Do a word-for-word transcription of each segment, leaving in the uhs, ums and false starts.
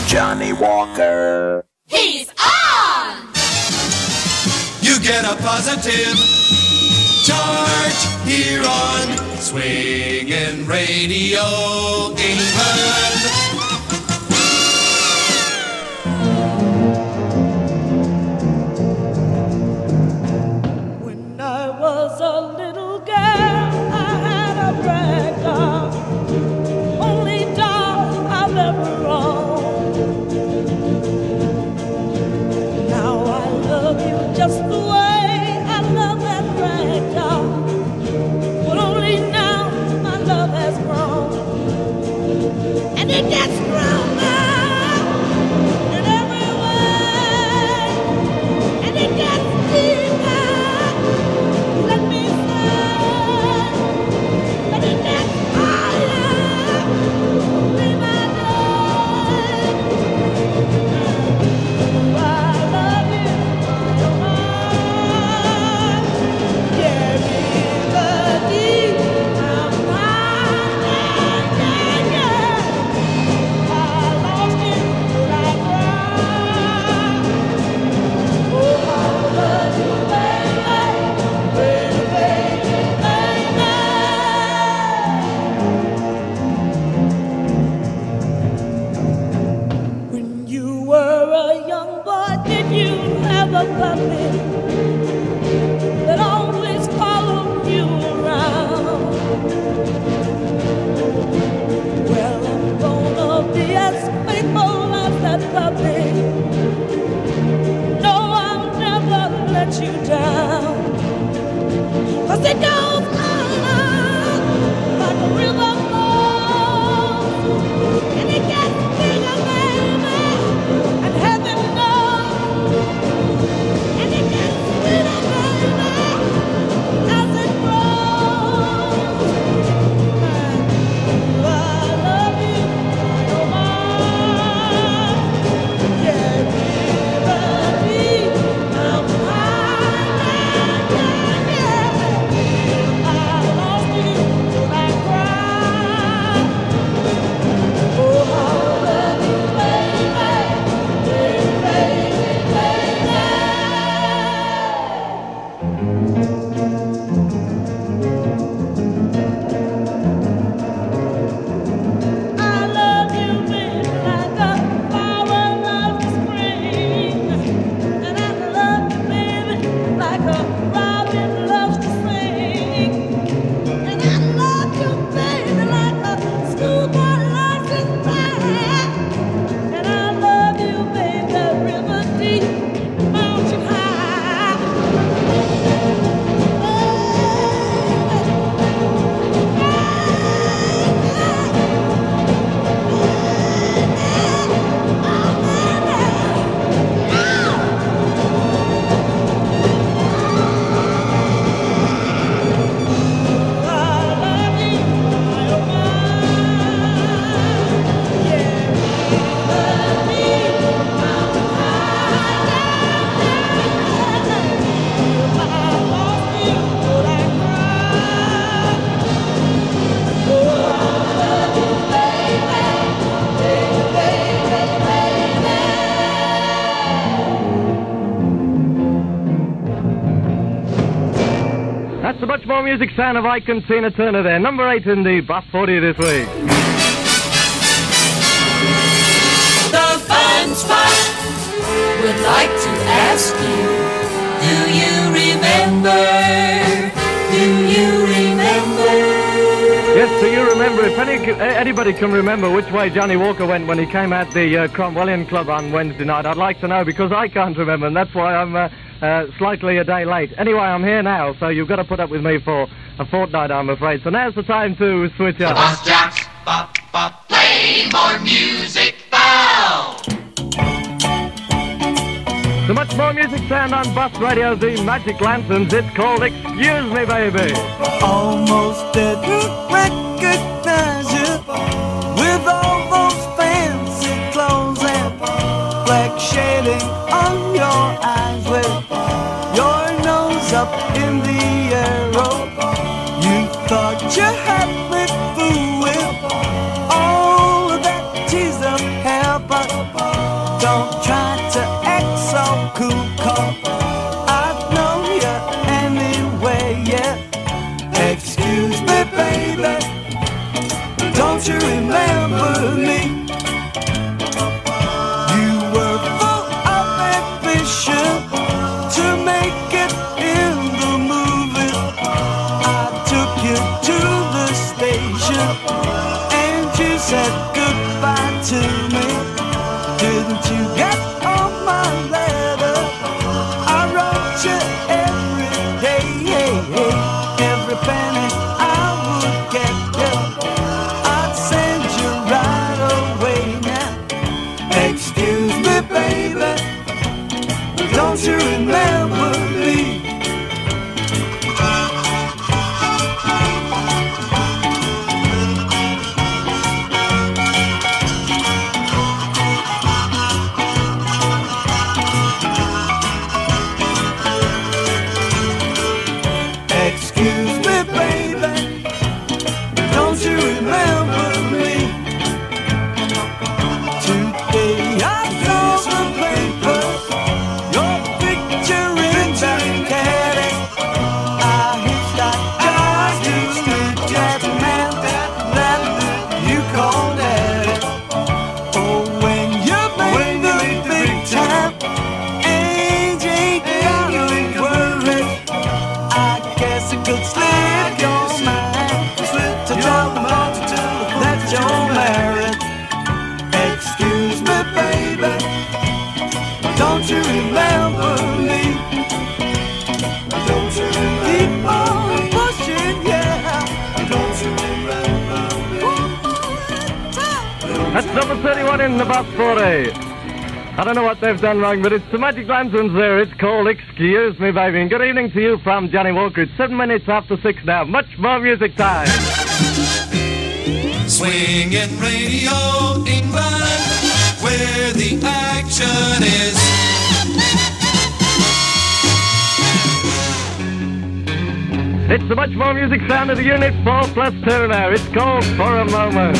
Johnny Walker. He's on! You get a positive charge here on Swingin' Radio England. When I was a little girl, I had a rag doll, only doll I've ever owned. Now I love you just the way I love that rag doll, but only now my love has grown, and it gets stronger in every way, and it gets deeper. Let me say, let it get higher. Be my day. I love you, my heart. Yeah, melody, I'm mine, yeah, yeah, yeah. I lost you, but I cried. Oh, I love you, baby, baby, baby, baby. When you were a young boy, did you have a puppy that always followed you around? Well, I'm gonna be as faithful as that puppy. No, I'll never let you down. 'Cause it goes on like a river flows, and it gets bigger, baby, and heaven knows, and it gets sweeter, baby, as it grows. I love you, oh my, yeah, melody, I'm mine, yeah, yeah, yeah. I lost you, but I cried. Oh, I love you, baby, baby, baby, baby. I love you, baby, like a flower loves the spring, and I love you, baby, like a robin loves to sing, and I love you, baby, like a schoolboy loves his band, and I love you, baby, river deep, mountain high. That's the much more music sound of Ike and Tina Turner there. Number eight in the Buff forty this week. The Fun Spot would like to ask you, do you remember? Do you remember? Yes, do you remember, if any, anybody can remember which way Johnny Walker went when he came at the uh, Cromwellian Club on Wednesday night, I'd like to know, because I can't remember, and that's why I'm uh, uh, slightly a day late. Anyway, I'm here now, so you've got to put up with me for a fortnight, I'm afraid. So now's the time to switch up. Boss Jocks, bop, bop, play more music now. The much more music sound on Bus Radio, the Magic Lanterns. It's called Excuse Me, Baby. Almost didn't recognize you with all those fancy clothes and black shading on your eyes with your nose up in the air. Oh, you thought you had me fooled with all of that teased up hair, but baby, don't you remember me? You were full of ambition to make it in the movies. I took you to the station and you said goodbye to me. Didn't you get on my letter? I wrote you every day, every penny I would get you, I'd send you right away now. Excuse me, baby, don't you remember me? Excuse me, baby, don't you remember me? Today I saw the papers, your picture in that caddy. I hitched that jive to meet that man that you call daddy. Oh, when you make the big time, age ain't got no worries. I guess it could slip your mind to tell them all that you're married. Excuse me, baby, don't you remember me? Don't you remember? Keep on pushing, yeah. Don't you remember me? That's number thirty-one in the Bus forty. I don't know what they've done wrong, but it's the Magic Lanterns there. It's called Excuse Me, Baby. And good evening to you from Johnny Walker. It's seven minutes after six now. Much more music time. Swinging Radio England, where the action is. It's the much more music sound of the Unit four plus two now. It's called For a Moment.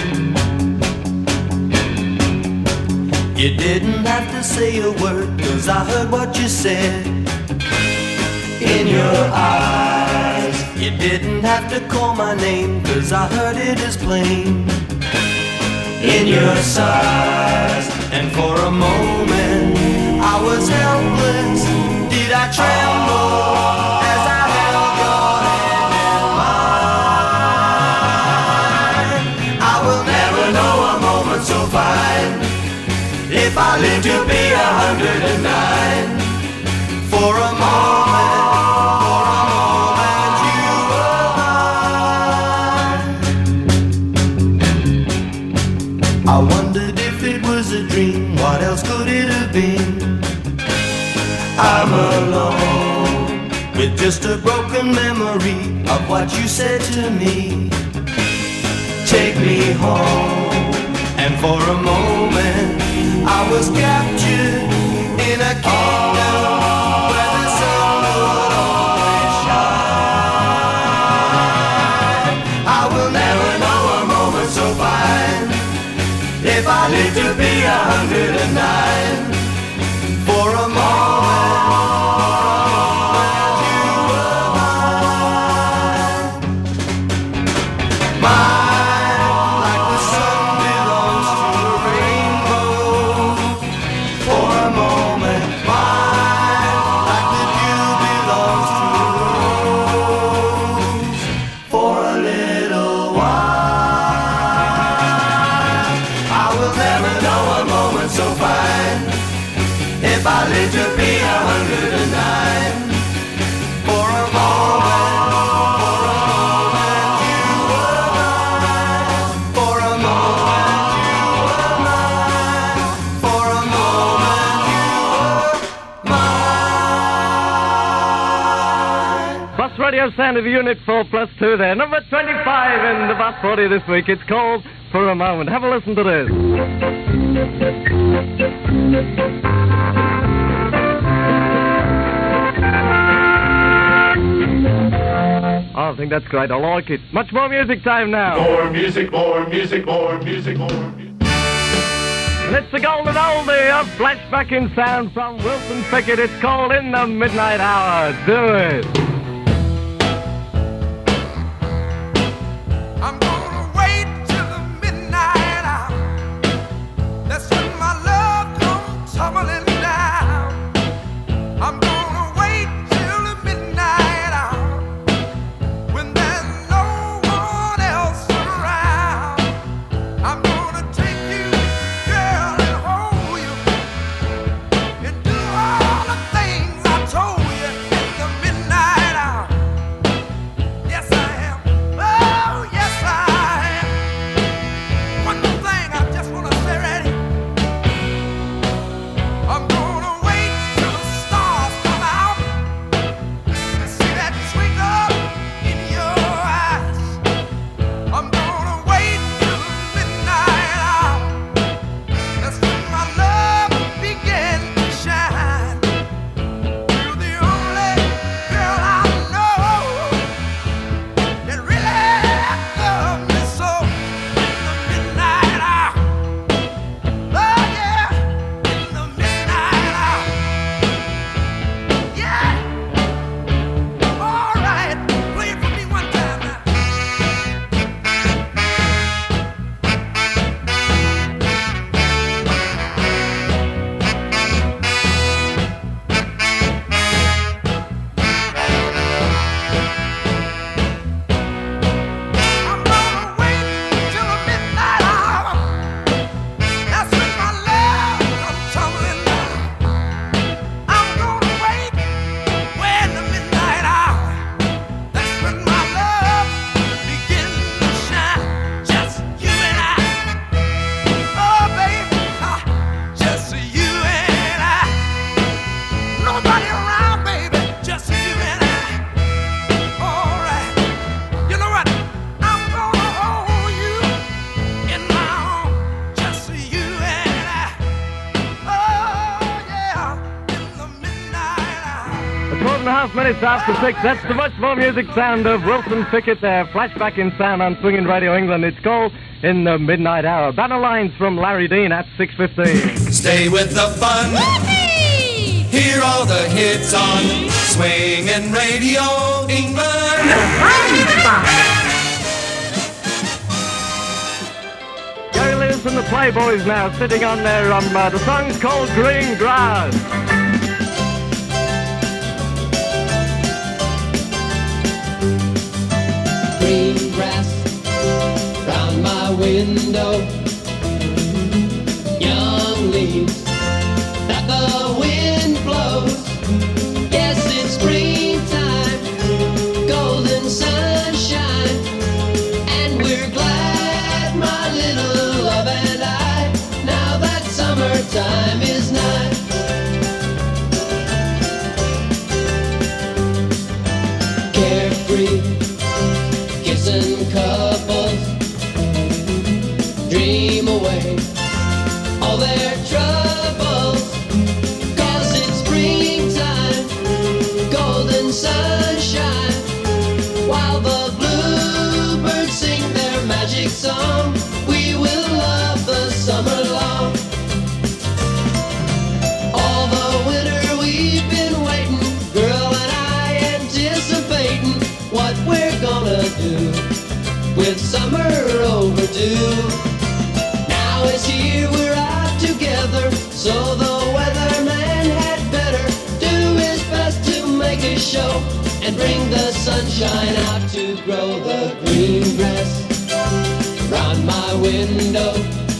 You didn't have to say a word, 'cause I heard what you said in your eyes. You didn't have to call my name, 'cause I heard it as plain in your sighs. And for a moment I was helpless. Did I tremble as I held your hand in mine? I will never know a moment so fine if I live to be a hundred and nine. For a moment, for a moment you were mine. I wondered if it was a dream, what else could it have been? I'm alone, with just a broken memory of what you said to me. Take me home, and for a moment I was captured in a kingdom where the sun would always shine. I will never know a moment so fine if I live to be a hundred and nine. For a moment, you were mine. Mine, like the sun belongs to a rainbow. For a moment, mine, like the dew belongs to a rose. For a little while, I will never know a moment so fine if I live to be a hundred and nine. For a moment, for a moment you were mine. For a moment you were mine. For a moment you were mine. Bus Radio sound of the Unit four plus two there. Number twenty-five in the Bus forty this week. It's called For a Moment. Have a listen to this. Oh, I think that's great. I like it. Much more music time now. More music, more music, more music, more music. And it's the golden oldie, a flashback in sound from Wilson Pickett. It's called In the Midnight Hour. Do it. minutes after six. That's the much more music sound of Wilson Pickett there. Flashback in sound on Swinging Radio England. It's called In the Midnight Hour. Banner lines from Larry Dean at six fifteen. Stay with the fun. Whoopee! Hear all the hits on Swinging Radio England. Gary Lewis and the Playboys now sitting on there. Um, uh, the song's called Green Grass. Green grass round my window, young leaves that the wind blows. Yes, it's springtime, golden sunshine, and we're glad, my little love and I, now that summertime is nigh. Carefree kissing couples dream away all their troubles, 'cause it's springtime, golden sunshine, while the bluebirds sing their magic song. We will love the summer long. All the winter we've been waiting, girl and I anticipating what we're gonna do with summer overdue. Now it's here, we're out together, so the weatherman had better do his best to make a show and bring the sunshine out to grow the green grass around my window.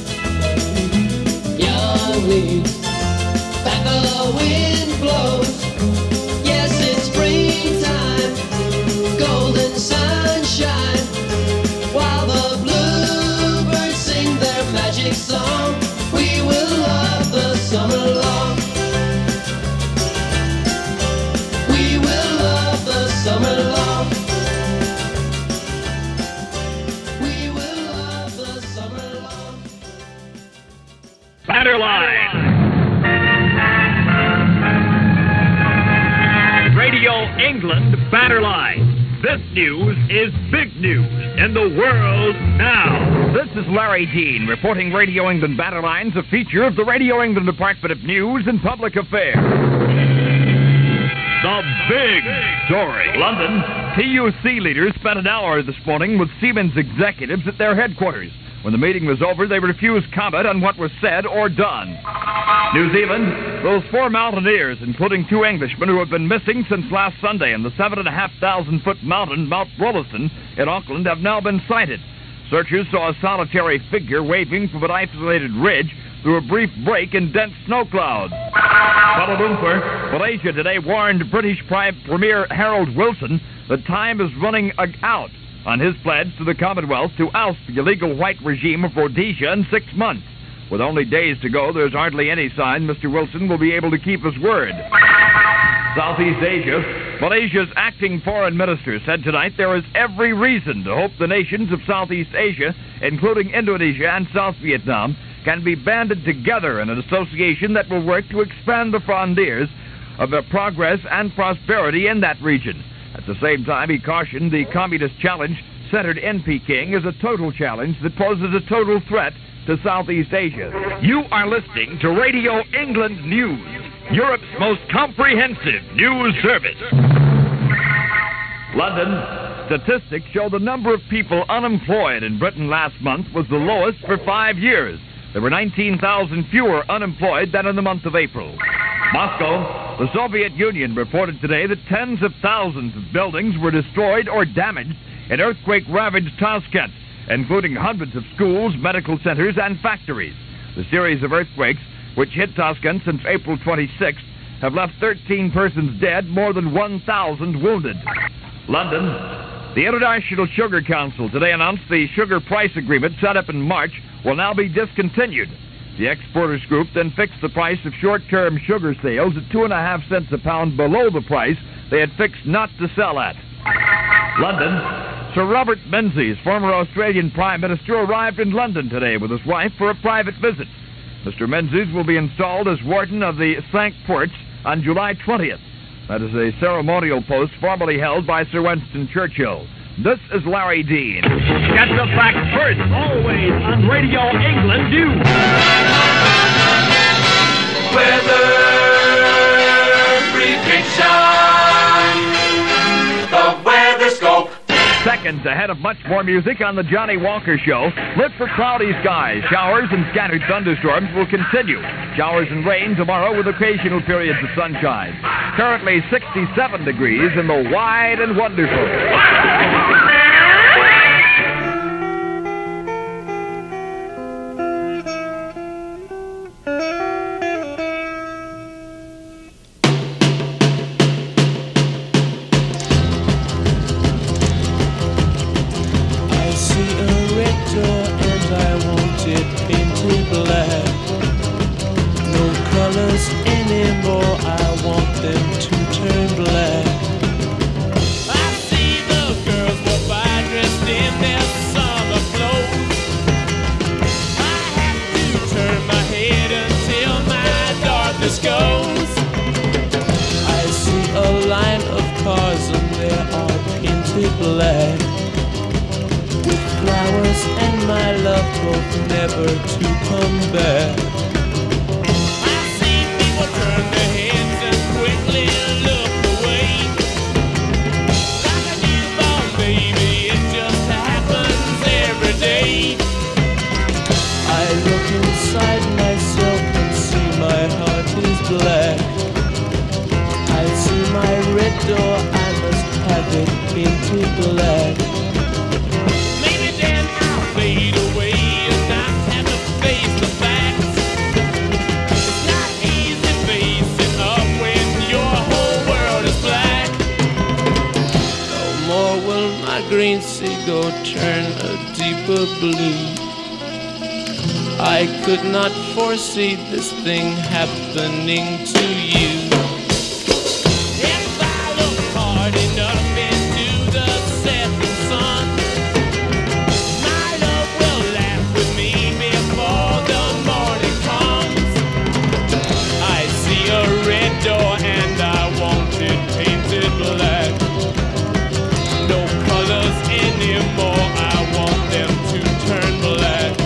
Young leaves that the wind blows. Yes, it's springtime, golden sunshine, while the bluebirds sing their magic song. We will love the summer long. We will love the summer long. We will love the summer long. Bannerline. Radio England Bannerline. This news is big news in the world now. This is Larry Dean reporting Radio England Bannerline's a feature of the Radio England Department of News and Public Affairs. The big story. London, T U C leaders spent an hour this morning with Siemens executives at their headquarters. When the meeting was over, they refused comment on what was said or done. New Zealand, those four mountaineers, including two Englishmen who have been missing since last Sunday in the seven and a half thousand foot mountain Mount Rollason in Auckland, have now been sighted. Searchers saw a solitary figure waving from an isolated ridge through a brief break in dense snow clouds. Kuala Lumpur, Malaysia today warned British Prime Premier Harold Wilson that time is running out on his pledge to the Commonwealth to oust the illegal white regime of Rhodesia in six months. With only days to go, there's hardly any sign Mister Wilson will be able to keep his word. Southeast Asia, Malaysia's acting foreign minister said tonight there is every reason to hope the nations of Southeast Asia, including Indonesia and South Vietnam, can be banded together in an association that will work to expand the frontiers of their progress and prosperity in that region. At the same time, he cautioned the communist challenge centered in Peking is a total challenge that poses a total threat to Southeast Asia. You are listening to Radio England News, Europe's most comprehensive news service. London, statistics show the number of people unemployed in Britain last month was the lowest for five years. There were nineteen thousand fewer unemployed than in the month of April. Moscow, the Soviet Union reported today that tens of thousands of buildings were destroyed or damaged in earthquake-ravaged Tashkent, including hundreds of schools, medical centers, and factories. The series of earthquakes, which hit Tashkent since April twenty-sixth, have left thirteen persons dead, more than one thousand wounded. London, the International Sugar Council today announced the sugar price agreement set up in March will now be discontinued. The exporters group then fixed the price of short-term sugar sales at two and a half cents a pound below the price they had fixed not to sell at. London, Sir Robert Menzies, former Australian Prime Minister, arrived in London today with his wife for a private visit. Mister Menzies will be installed as Warden of the Cinque Ports on July twentieth. That is a ceremonial post formerly held by Sir Winston Churchill. This is Larry Dean. Get the facts first, always on Radio England News. Weather prediction. The Weather Scope. Seconds ahead of much more music on the Johnny Walker Show. Look for cloudy skies. Showers and scattered thunderstorms will continue. Showers and rain tomorrow with occasional periods of sunshine. Currently sixty-seven degrees in the wide and wonderful. Anymore, I want them to turn black. I see the girls walk by dressed in their summer clothes. I have to turn my head until my darkness goes. I see a line of cars and they are painted black, with flowers and my love hope never to come back. Myself and see my heart is black. I see my red door, I must have it painted black. Maybe then I'll fade away and not have to face the facts. It's not easy facing up when your whole world is black. No more will my green seagull turn a deeper blue. I could not foresee this thing happening to you. If I look hard enough into the setting sun, my love will laugh with me before the morning comes. I see a red door and I want it painted black. No colors anymore, I want them to turn black.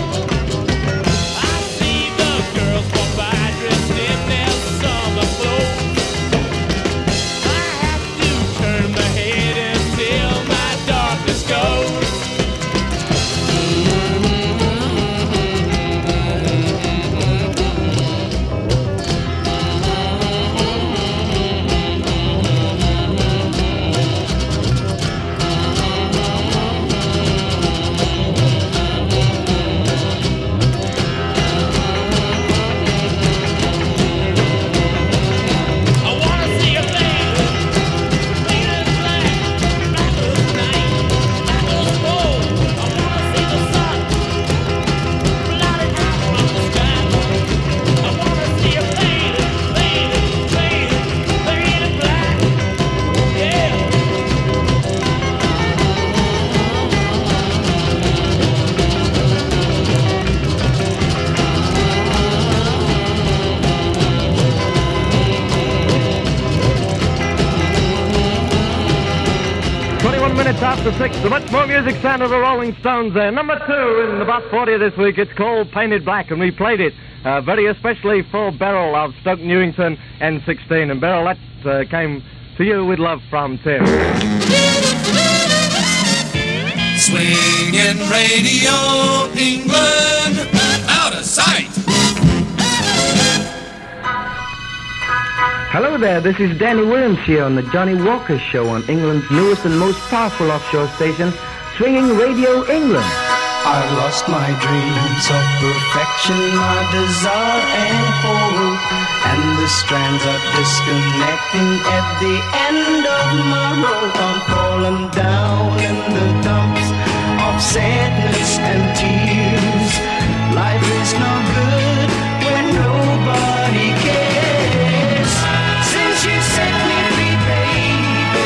After six, the much more music sound of the Rolling Stones there. Number two in the Bus forty this week. It's called Painted Black, and we played it uh, very especially for Beryl of Stoke Newington N sixteen. And Beryl, that uh, came to you with love from Tim. Swinging Radio England, out of sight. Hello there, this is Danny Williams here on the Johnny Walker Show on England's newest and most powerful offshore station, Swinging Radio England. I've lost my dreams of perfection, my desire and hope, and the strands are disconnecting at the end of my rope. I'm falling down in the dumps of sadness and tears. Life is no good when nobody cares. Since you set me free, baby,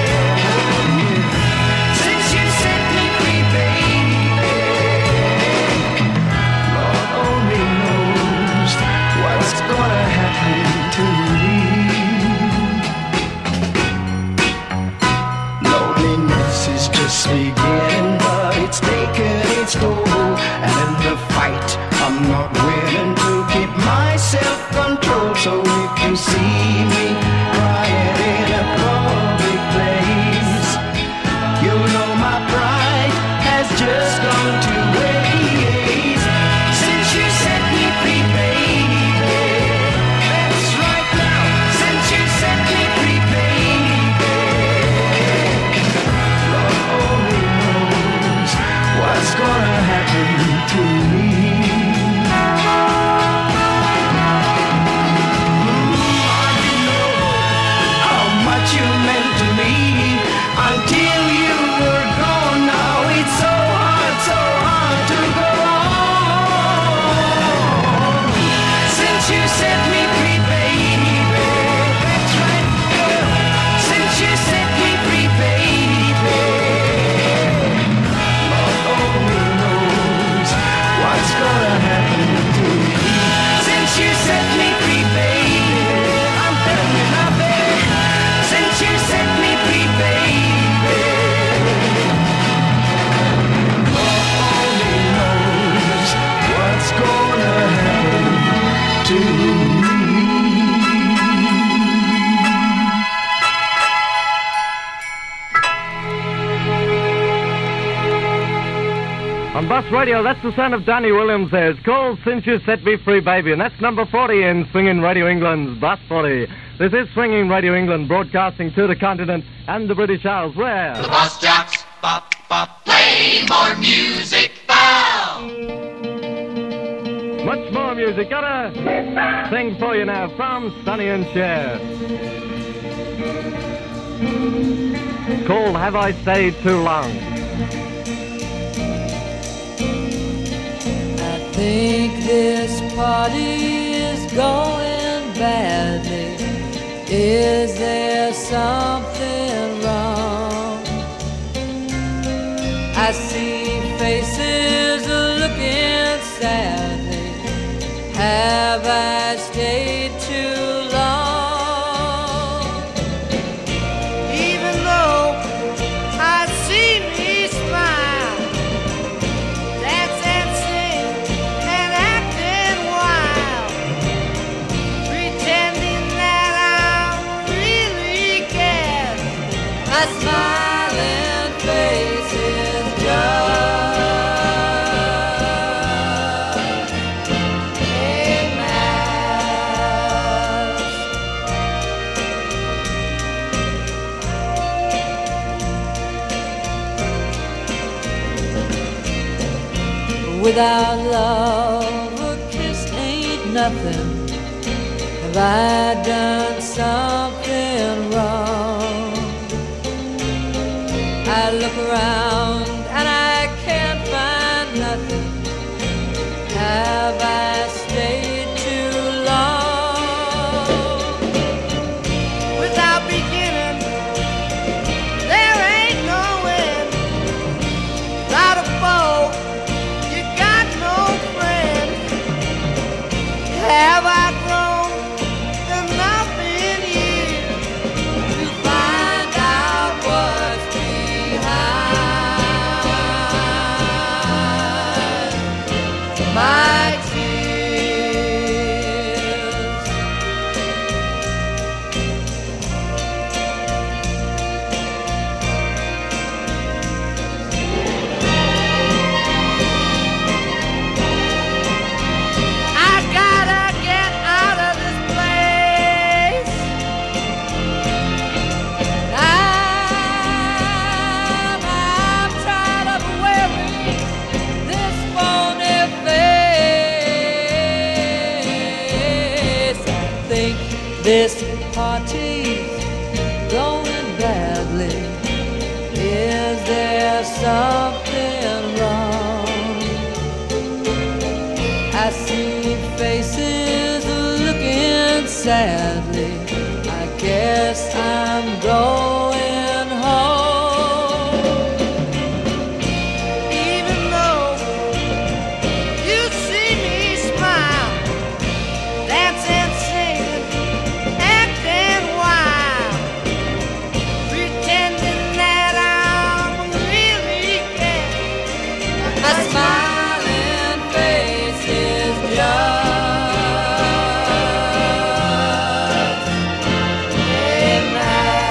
since you set me free, baby, Lord only knows what's gonna happen to me. On Bus Radio, that's the sound of Danny Williams there. It's called Since You Set Me Free, Baby, and that's number forty in Swinging Radio England's Bus forty. This is Swinging Radio England, broadcasting to the continent and the British Isles, where... The bus jocks, bop, bop, play more music, bow! Much more music. Got a thing for you now from Sonny and Cher. Called Have I Stayed Too Long? I think this party is going badly. Is there something wrong? I see faces looking sadly. Have I stayed too long? Even though I see me smile, dance and sing and acting wild, pretending that I really care. My smiling face is just without love, a kiss ain't nothing. Have I done something wrong? I look around and I can't find nothing. Have I stayed too long? Without beginning, there ain't no end. Without a foe, have I grown enough in years to find out what's behind my tears? I gotta get out of this place. I'm, I'm tired of wearing this phony face. I think this party's going badly. Is there something wrong? I see faces looking sadly. I guess I'm going home. Even though you see me smile, dance and sing, acting wild, pretending that I'm really care. My smiling face is just a mask.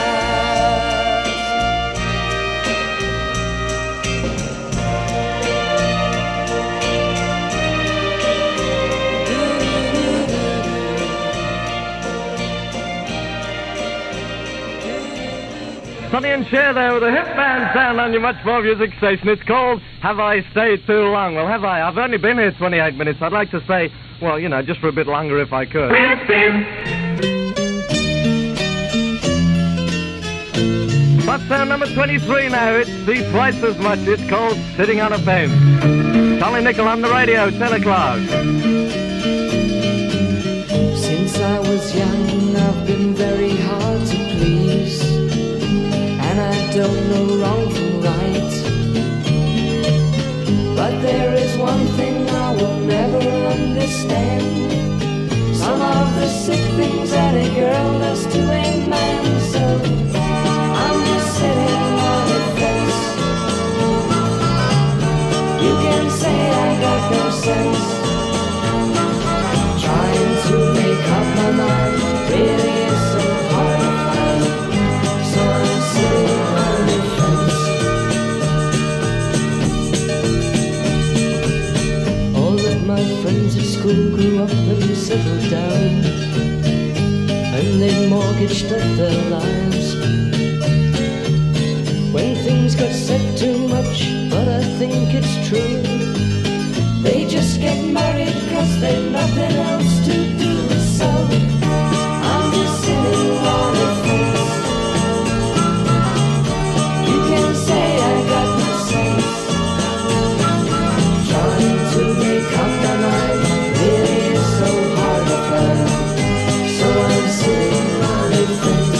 Sonny and Cher there with a hip band sound on your Much More Music station. It's called Have I Stayed Too Long? Well, have I? I've only been here twenty-eight minutes. I'd like to say, well, you know, just for a bit longer if I could. But sound number twenty-three now. It's the twice as much. It's called Sitting on a Fence. Charlie Nickel on the radio, ten o'clock. Since I was young, I've been very hard to please, and I don't know wrong from right. But there is one thing I will never understand: some of the sick things that a girl does to a man. So I'm just sitting on a fence. You can say I got no sense, trying to make up my mind really isn't hard to find. So I'm sitting on the fence. school grew up and settled down, and they mortgaged up their lives. When things got said too much, but I think it's true, they just get married cause they've nothing else to do. So I'm just sitting on the fence. You can say I got no sense, trying to make up my mind really is so hard to find. So I'm sitting on the fence.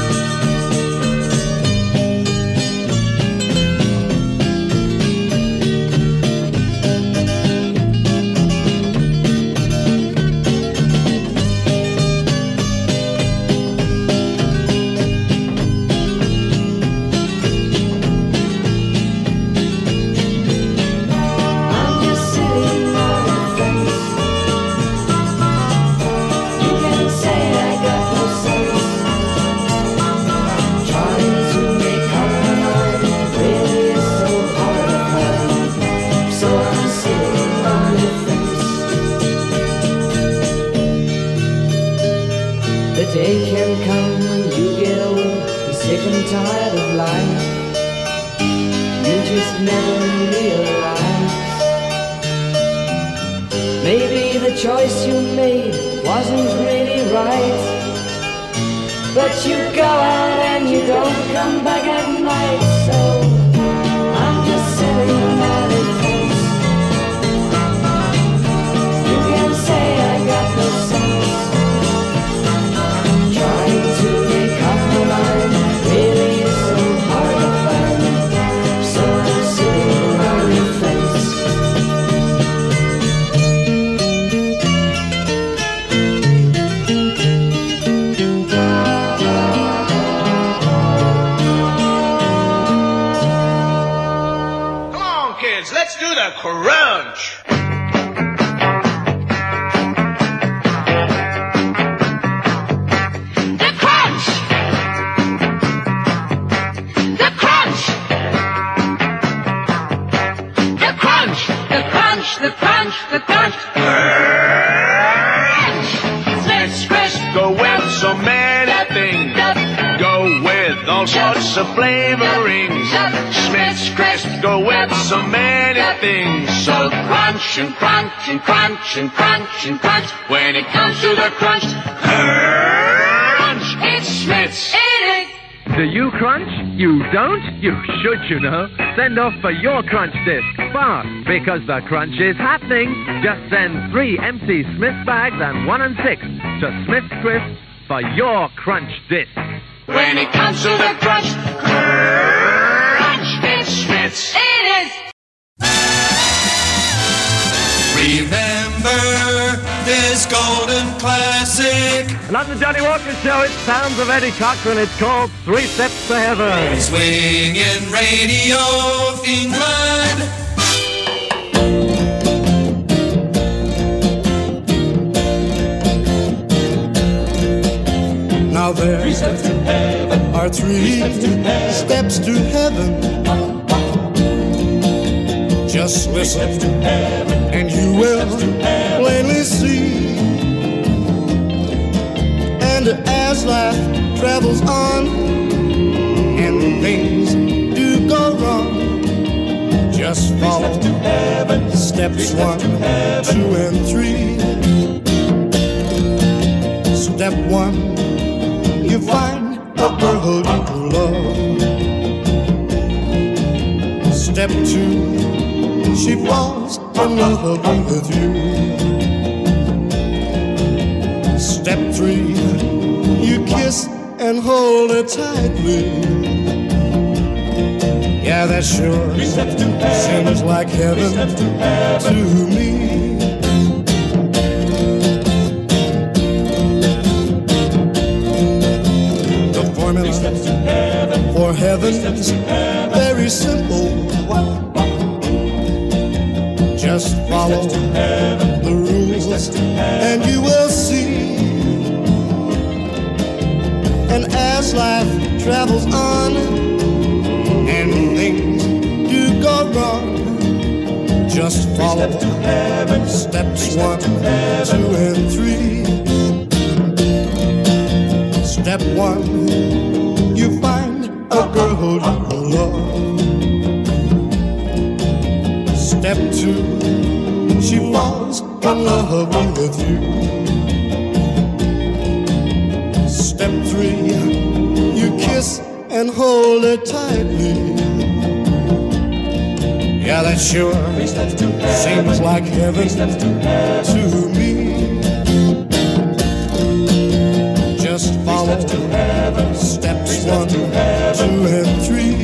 Tired of life, you just never realize. Maybe the choice you made wasn't really right, but you go out and you don't come back at night. So I'm just sitting on the fence. You can say I got no sense, trying to make up my mind really is so hard to find. So I'm sitting on the fence. Come on, kids, let's do the crunch. The crunch, the crunch, crunch. Let's crisp, go with so many things. Go with all sorts of flavorings. Smith's crisp, go with so many things. So crunch and crunch and crunch and crunch and crunch. When it comes to the crunch, crunch, it's Smith's. Do you crunch? You don't? You should, you know. Send off for your crunch disc fast, because the crunch is happening. Just send three empty Smith's bags and one and six to Smith's Crisp for your crunch disc. When it comes to the crunch, crunch, it's Smith's. It is. Remember this golden classic. And on the Johnny Walker Show, it's Sounds of Eddie Cochran. It's called Three Steps to Heaven. Swinging Radio England. Now there three steps to heaven. Are three, three steps, to steps to heaven. Just listen to heaven, and you will plainly see. And as life travels on, and things do go wrong, just follow steps, to heaven. steps one, to two, and three. Step one, you find a girl you love. Step two, she falls in love with you. Step three, you kiss and hold her tightly. Yeah, that sure seems like heaven to me. The formula for heaven's very simple. Just follow the rules and you will see. And as life travels on and things do go wrong, Just follow steps one, two, and three. Step one, you find a girl you love. Step two, she falls in love with you. Step three, you kiss and hold her tightly. Yeah, that sure seems like heaven to me. Just follow steps one, two, and three.